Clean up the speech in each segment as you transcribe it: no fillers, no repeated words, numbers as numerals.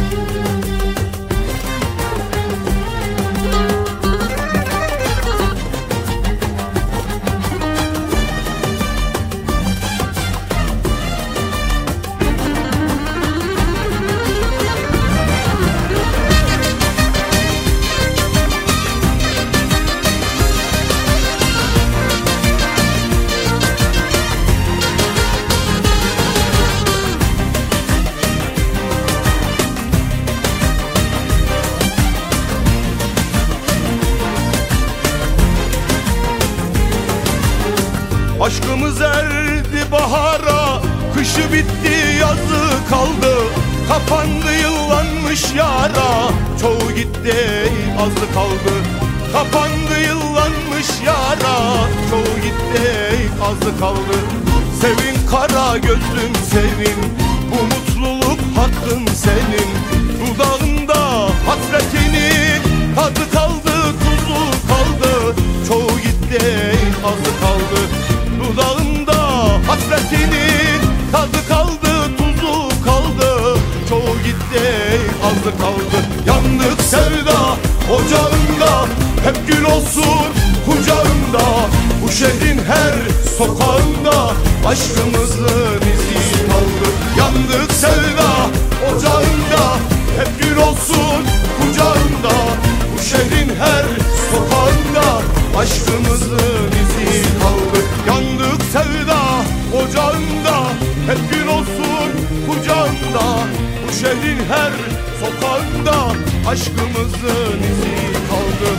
Aşkımız erdi bahara, kışı bitti yazı kaldı. Kapandı yıllanmış yara, çoğu gitti azı kaldı. Kapandı yıllanmış yara, çoğu gitti azı kaldı. Sevin kara gözlüm sevin, bu mutluluk hakkın senin. Dudağında hasretinin tadı kaldı, tuzu kaldı. Çoğu gitti azı kaldı. Dudağında hasretinin tadı kaldı, tuzu kaldı. Çoğu gitti, azı kaldı. Yandık sevda ocağında, hep gül olsun kucağında. Bu şehrin her sokağında aşkımızın izi kaldı. Yandık sevda ocağında, hep gül olsun kucağında. Bu şehrin her sokağında aşkımızın izi kaldı. Yandık sevda ocağında, hep gül olsun kucağında. Bu şehrin her sokağında aşkımızın izi kaldı.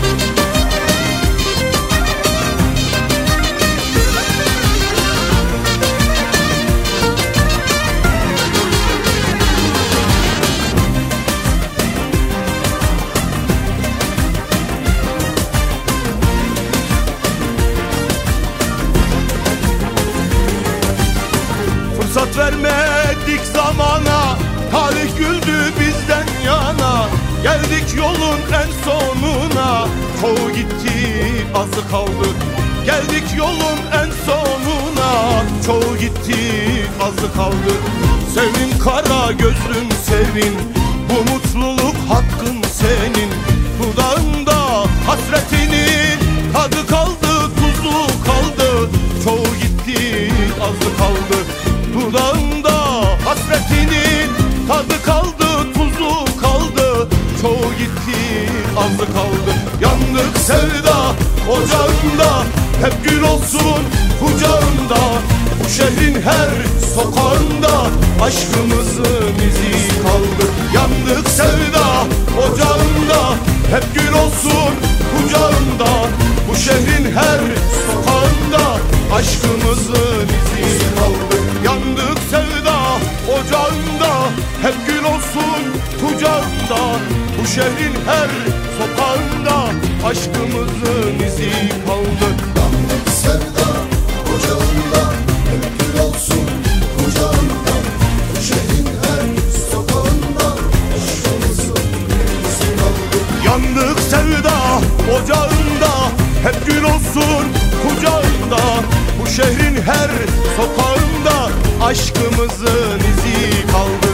Fırsat vermedik zamana, tarih güldü bizden yana. Geldik yolun en sonuna, çoğu gitti azı kaldı. Geldik yolun en sonuna, çoğu gitti azı kaldı. Sevin kara gözlüm sevin, bu mutluluk hakkın senin. Dudağında hasretinin tadı kaldı, tuzu kaldı. Çoğu gitti azı kaldı. Dudağında hasretinin tadı kaldı, tuzu kaldı. Çoğu gitti, azı kaldı. Yandık sevda ocağında, hep gül olsun kucağında. Bu şehrin her sokağında aşkımızın izi kaldı. Yandık sevda ocağında, hep gül olsun kucağında. Bu şehrin her sokağında aşkımızın izi kaldı. Yandık sevda ocağında, hep gül olsun kucağında. Bu şehrin her sokağında aşkımızın izi kaldı. Yandık sevda ocağında, hep gül olsun kucağında. Bu şehrin her sokağında aşkımızın izi kaldı. Yandık sevda ocağında, hep gül olsun kucağında. Bu şehrin her sokağında aşkımızın izi kaldı.